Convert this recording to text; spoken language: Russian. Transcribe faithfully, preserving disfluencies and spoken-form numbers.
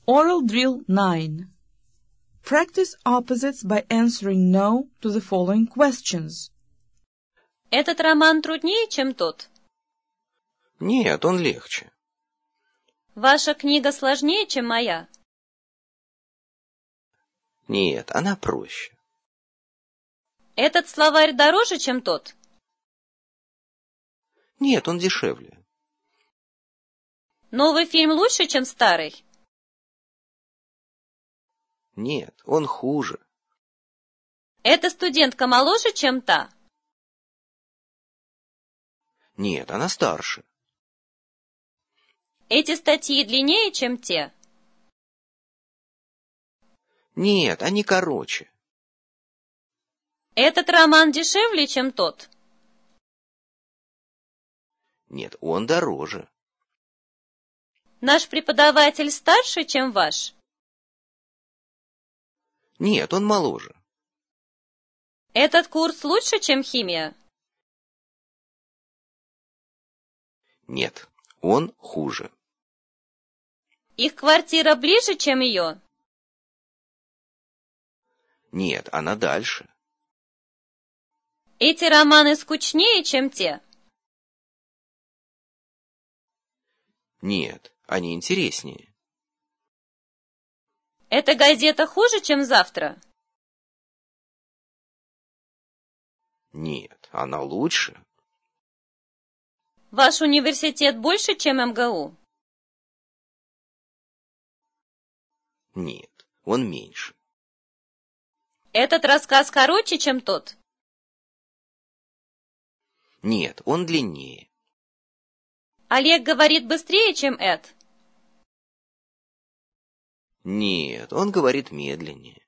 Oral Drill nine. Practice opposites by answering no to the following questions. Этот роман труднее, чем тот? Нет, он легче. Ваша книга сложнее, чем моя? Нет, она проще. Этот словарь дороже, чем тот? Нет, он дешевле. Новый фильм лучше, чем старый? Нет, он хуже. Эта студентка моложе, чем та? Нет, она старше. Эти статьи длиннее, чем те? Нет, они короче. Этот роман дешевле, чем тот? Нет, он дороже. Наш преподаватель старше, чем ваш? Нет, он моложе. Этот курс лучше, чем химия? Нет, он хуже. Их квартира ближе, чем ее? Нет, она дальше. Эти романы скучнее, чем те? Нет, они интереснее. Эта газета хуже, чем завтра? Нет, она лучше. Ваш университет больше, чем эм гэ у? Нет, он меньше. Этот рассказ короче, чем тот? Нет, он длиннее. Олег говорит быстрее, чем Эд? Нет, он говорит медленнее.